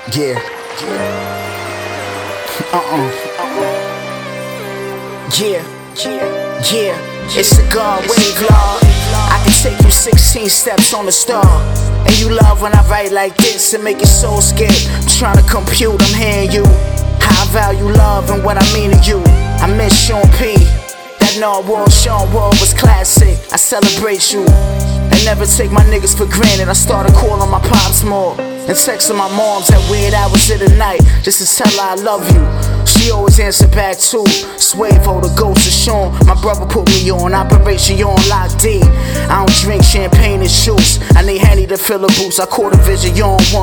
Yeah. Yeah. Yeah. It's a God wave, Lord. I can take you 16 steps on the star. And you love when I write like this and make your soul skip. I'm trying to compute, I'm hearing you. How I value love and what I mean to you. I miss Sean P. That Narwhal Sean Wall was classic. I celebrate you and never take my niggas for granted. I started calling my pops more and texting my moms at weird hours of the night just to tell her I love you. She always answered back too. Swaveho, the ghost of Sean. My brother put me on Operation on Lock D. I don't drink champagne and juice. I need Henny to fill the boots. I caught a vision, you don't want